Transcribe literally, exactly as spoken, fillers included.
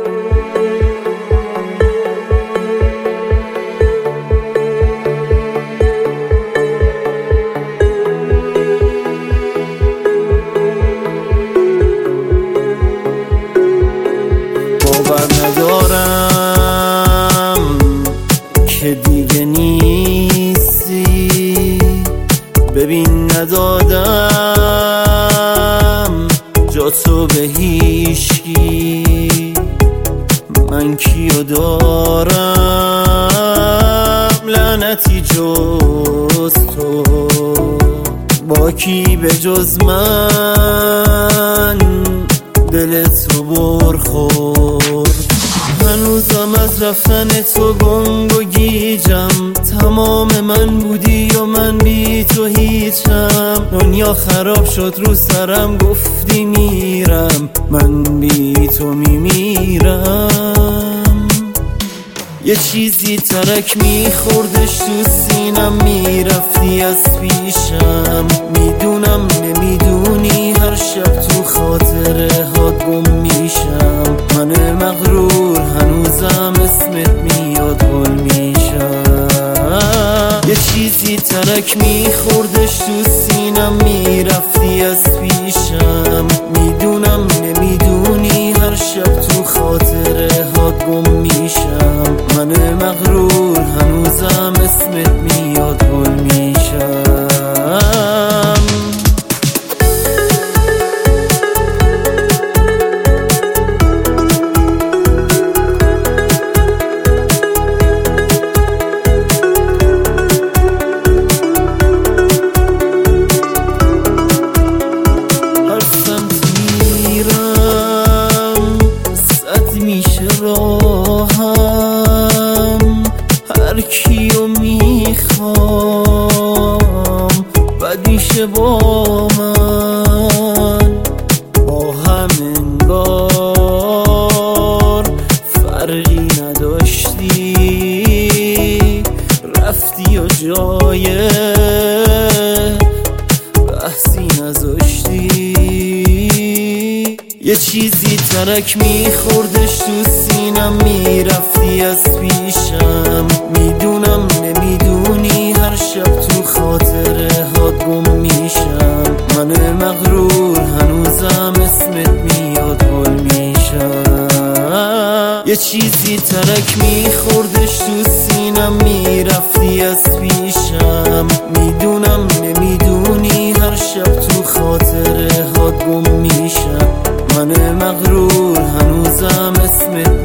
باور ندارم که دیگه نیستی، ببین ندادم جا تو به هیچکی. من کیو دارم لعنتی جز تو، با کی به جز من دل تو برخورد. هنوزم از رفتن تو گنگ و گیجم، تمام من بودی و من بی تو هیچم. دنیا خراب شد رو سرم، گفتی میرم، من بی تو میمیرم. یه چیزی ترک میخوردش تو سینم، میرفتی از پیشم. میدونم نمیدونی هر شب تو خاطره ها گم میشم. من مغرور هنوزم اسمت میاد گل میشم. یه چیزی ترک میخوردش تو سینم، میرفتی از پیشم. میدونم نمیدونی هر شب تو خاطره ها گم میشم. من مغرور هنوزم اسمت میاد گل میشم. هر سمت میرم صد میشه راهم، هر کیو میخوام بد میشه با من. با هم انگار فرقی نداشتی، رفتی و جای بحثی نذاشتی. یه چیزی ترک میخوردش تو سینم، میرفتی از پیشم. میدونم نمیدونی هر شب تو خاطره ها گم میشم. من مغرور هنوزم اسمت میاد گل میشم. یه چیزی ترک میخوردش تو سینم، میرفتی از پیشم. میدونم نمیدونی هر شب تو خاطره ها گم میشم. من مغرور هنوزم اسمت